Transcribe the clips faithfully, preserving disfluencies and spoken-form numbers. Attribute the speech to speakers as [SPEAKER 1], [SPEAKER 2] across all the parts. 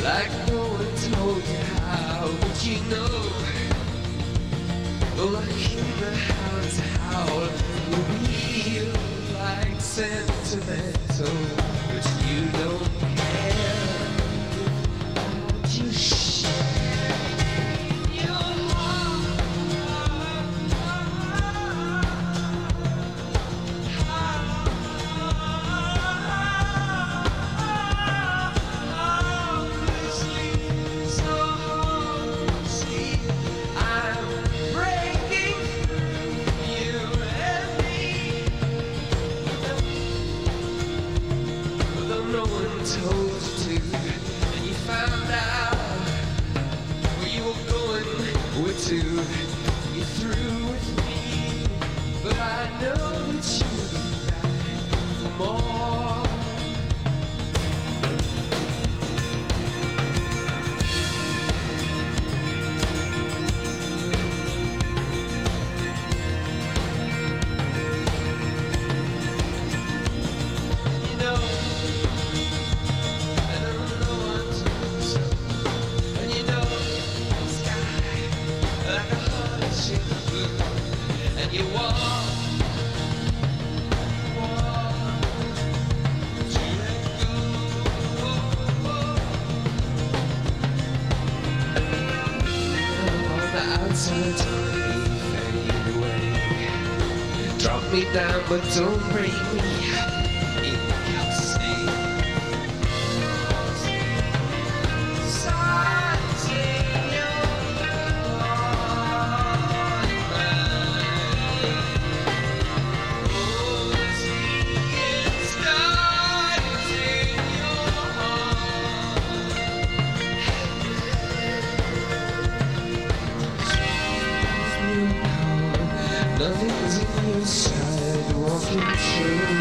[SPEAKER 1] like no one told you. How would you know? Like in the house howl, real like sentimental, but you don't care. You share your heart. Told you to, and you found out where you were going, where to. You're through with me, but I know that you'll be back for more. You know, you walk, walk to let go. On the outside, fade away. Drop me down, but don't break me. Nothing's in your side, walking through.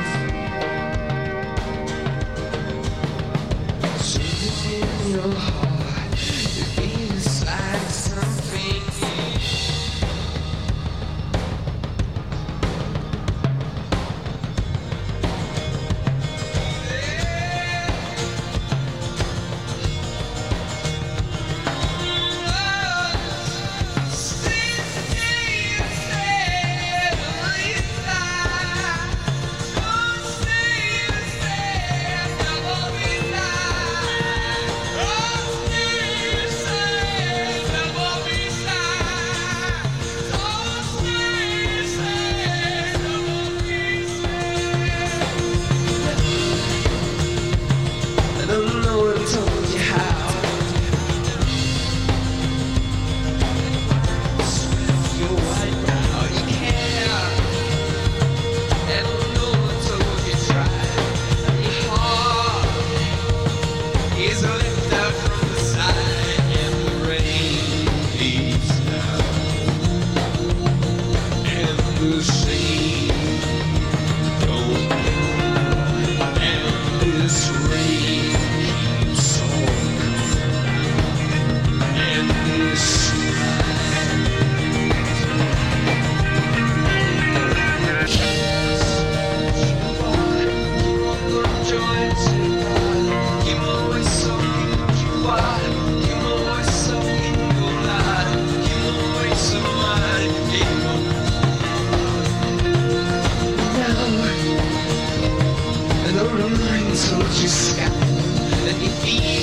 [SPEAKER 1] Something in your heart, it feels like something. Told you scout, and you feel